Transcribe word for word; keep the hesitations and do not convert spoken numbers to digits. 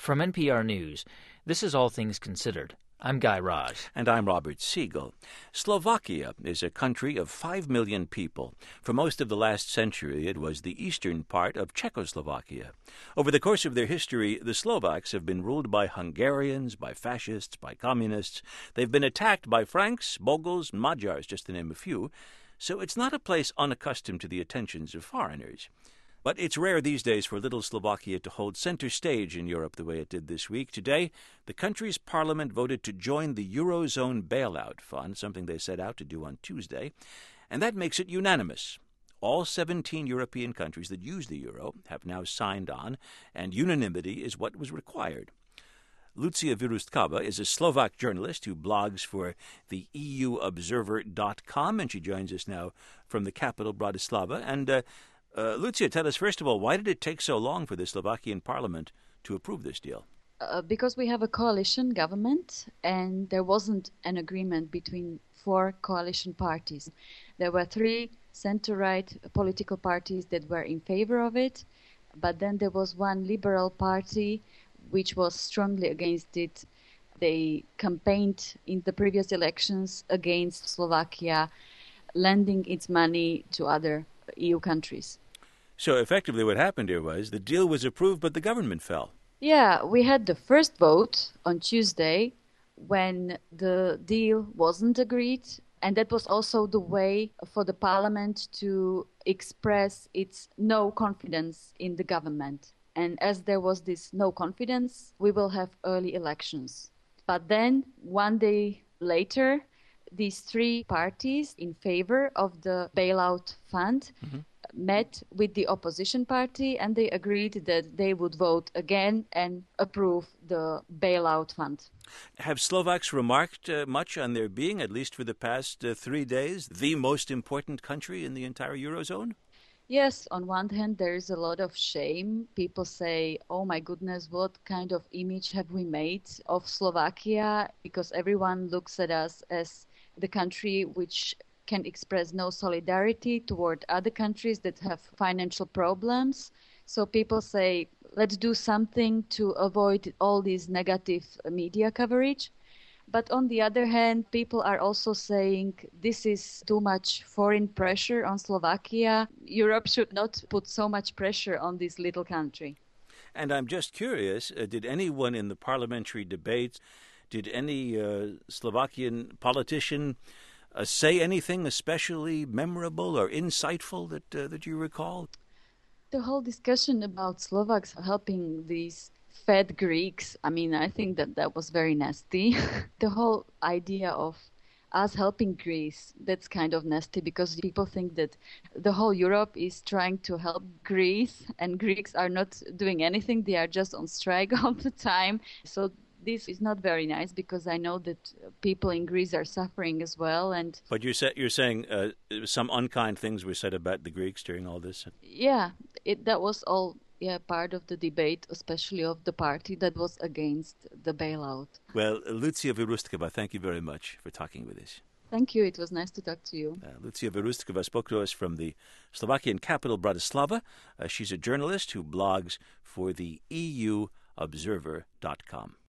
From N P R News, this is All Things Considered. I'm Guy Raz. And I'm Robert Siegel. Slovakia is a country of five million people. For most of the last century, it was the eastern part of Czechoslovakia. Over the course of their history, the Slovaks have been ruled by Hungarians, by fascists, by communists. They've been attacked by Franks, Mongols, Magyars, just to name a few. So it's not a place unaccustomed to the attentions of foreigners. But it's rare these days for little Slovakia to hold center stage in Europe the way it did this week. Today, the country's parliament voted to join the Eurozone bailout fund, something they set out to do on Tuesday, and that makes it unanimous. All seventeen European countries that use the euro have now signed on, and unanimity is what was required. Lucia Wyrostkova is a Slovak journalist who blogs for the E U Observer dot com, and she joins us now from the capital, Bratislava. And uh, Uh, Lucia, tell us, first of all, why did it take so long for the Slovakian parliament to approve this deal? Uh, because we have a coalition government, and there wasn't an agreement between four coalition parties. There were three center-right political parties that were in favor of it, but then there was one liberal party which was strongly against it. They campaigned in the previous elections against Slovakia lending its money to other E U countries. So effectively what happened here was the deal was approved, but the government fell. Yeah, we had the first vote on Tuesday when the deal wasn't agreed, and that was also the way for the parliament to express its no confidence in the government. And as there was this no confidence, we will have early elections. But then, one day later, these three parties in favor of the bailout fund mm-hmm. met with the opposition party, and they agreed that they would vote again and approve the bailout fund. Have Slovaks remarked uh, much on their being, at least for the past uh, three days, the most important country in the entire Eurozone? Yes, on one hand, there is a lot of shame. People say, oh my goodness, what kind of image have we made of Slovakia? Because everyone looks at us as the country which can express no solidarity toward other countries that have financial problems. So people say, let's do something to avoid all this negative media coverage. But on the other hand, people are also saying this is too much foreign pressure on Slovakia. Europe should not put so much pressure on this little country. And I'm just curious, uh, did anyone in the parliamentary debates, did any uh, Slovakian politician uh, say anything especially memorable or insightful that uh, that you recall? The whole discussion about Slovaks helping these fed Greeks, I mean, I think that that was very nasty. The whole idea of us helping Greece, that's kind of nasty because people think that the whole Europe is trying to help Greece and Greeks are not doing anything. They are just on strike all the time. So this is not very nice because I know that people in Greece are suffering as well. And But you're, sa- you're saying uh, some unkind things were said about the Greeks during all this? Yeah, it, that was all yeah, part of the debate, especially of the party that was against the bailout. Well, Lucia Wyrostkova, thank you very much for talking with us. Thank you. It was nice to talk to you. Uh, Lucia Wyrostkova spoke to us from the Slovakian capital, Bratislava. Uh, she's a journalist who blogs for the E U Observer dot com.